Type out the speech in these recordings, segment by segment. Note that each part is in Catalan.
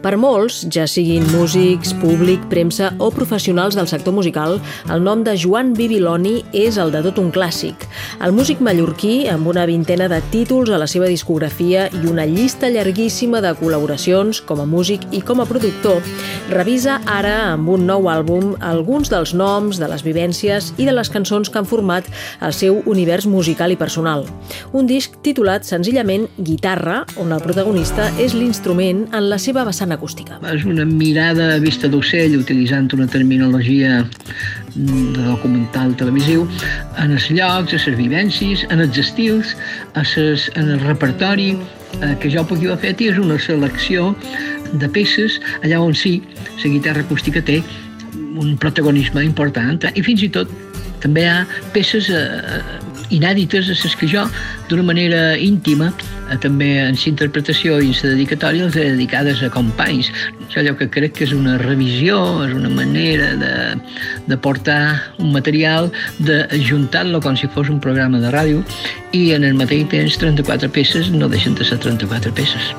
Per molts, ja siguin músics, públic, premsa o professionals del sector musical, el nom de Joan Bibiloni és el de tot un clàssic. El músic mallorquí, amb una vintena de títols a la seva discografia i una llista llarguíssima de col·laboracions com a músic i com a productor, revisa ara amb un nou àlbum alguns dels noms, de les vivències i de les cançons que han format el seu univers musical i personal. Un disc titulat senzillament Guitarra, on el protagonista és l'instrument en la seva vessant acústica. És una mirada a vista d'ocell, utilitzant una terminologia de documental televisiu, en els llocs, a les vivències, en els estils, en el repertori que jo pugui haver fet, i és una selecció de peces allà on sí, la guitarra acústica té un protagonisme important, i fins i tot també hi ha peces inèdites a les que jo, d'una manera íntima, també en la interpretació i en la dedicatòria, les he dedicades a companys. Això allò que crec que és una revisió, és una manera de portar un material, de juntar-lo com si fos un programa de ràdio, i en el mateix temps 34 peces no deixen de ser 34 peces.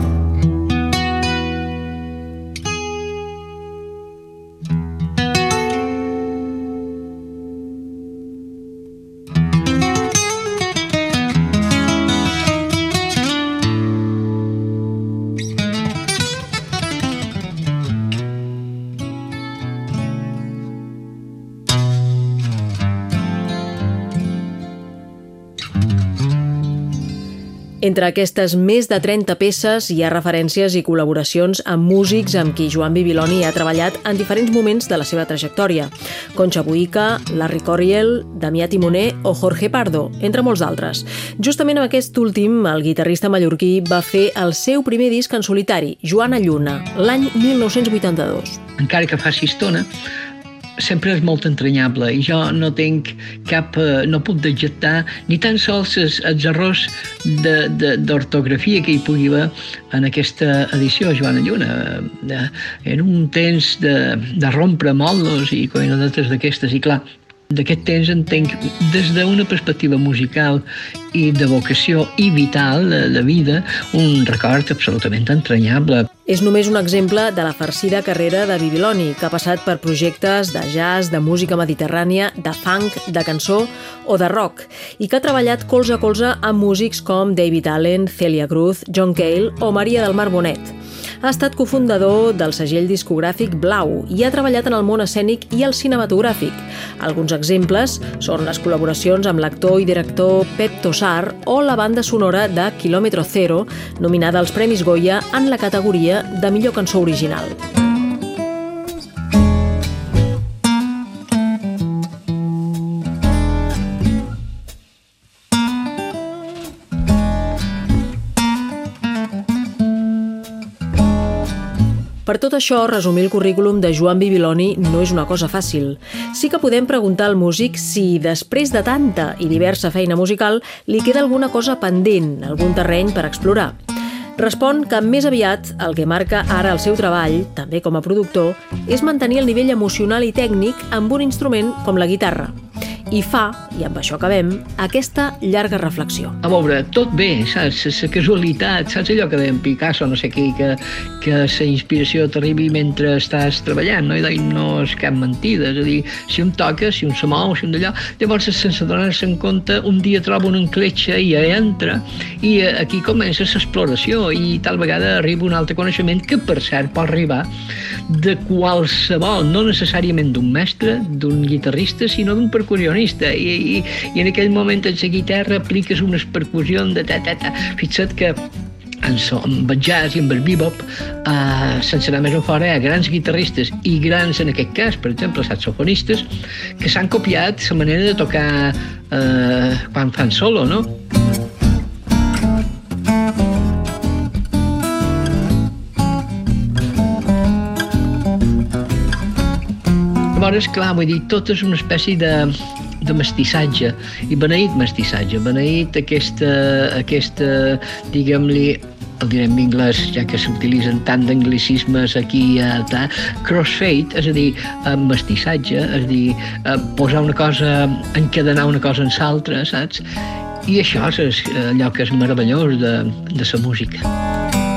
Entre aquestes més de 30 peces hi ha referències i col·laboracions amb músics amb qui Joan Bibiloni ha treballat en diferents moments de la seva trajectòria. Concha Buica, Larry Coryell, Damià Timoner o Jorge Pardo, entre molts d'altres. Justament amb aquest últim, el guitarrista mallorquí va fer el seu primer disc en solitari, Joana Lluna, l'any 1982. Encara que faci estona, sempre és molt entranyable, i jo no tinc no puc dejectar ni tan sols els errors d'ortografia que hi pugui haver en aquesta edició, Joana Lluna. En un temps de rompre motllos i coïnadetes d'aquestes, i clar, d'aquest temps entenc des d'una perspectiva musical i de vocació i vital de vida un record absolutament entranyable. És només un exemple de la farcida carrera de Bibiloni, que ha passat per projectes de jazz, de música mediterrània, de funk, de cançó o de rock, i que ha treballat colze a colze amb músics com David Allen, Celia Cruz, John Cale o Maria del Mar Bonet. Ha estat cofundador del segell discogràfic Blau i ha treballat en el món escènic i el cinematogràfic. Alguns exemples són les col·laboracions amb l'actor i director Pep Tossar o la banda sonora de Kilómetro Cero, nominada als Premis Goya en la categoria de millor cançó original. Per tot això, resumir el currículum de Joan Bibiloni no és una cosa fàcil. Sí que podem preguntar al músic si, després de tanta i diversa feina musical, li queda alguna cosa pendent, algun terreny per explorar. Respon que més aviat el que marca ara el seu treball, també com a productor, és mantenir el nivell emocional i tècnic amb un instrument com la guitarra. I fa, i amb això acabem, aquesta llarga reflexió. A veure, tot bé, saps? La casualitat, saps allò que deia Picasso, no sé qui, que la inspiració t'arribi mentre estàs treballant, no? I no és cap mentida, és a dir, si un toca, si un se mou, si un d'allò, llavors sense donar-se en compte, un dia troba una encletxa i entra, i aquí comença l'exploració, i tal vegada arriba un altre coneixement que, per cert, pot arribar de qualsevol, no necessàriament d'un mestre, d'un guitarrista, sinó d'un percussionista. I en aquell moment en la guitarra apliques unes percussions de ta-ta-ta. Fixa't que amb el jazz i amb el bebop, sense anar més a fora, hi ha grans guitarristes i grans, en aquest cas, per exemple, saxofonistes, que s'han copiat la manera de tocar quan fan solo, no? Llavors, clar, vull dir, tot és una espècie de mestissatge, i beneït mestissatge, beneït aquesta diguem-li, el direm en anglès, ja que s'utilitzen tant d'anglicismes aquí, crossfade, és a dir, mestissatge, és a dir, posar una cosa, encadenar una cosa en l'altra, saps? I això és allò que és meravellós de la música.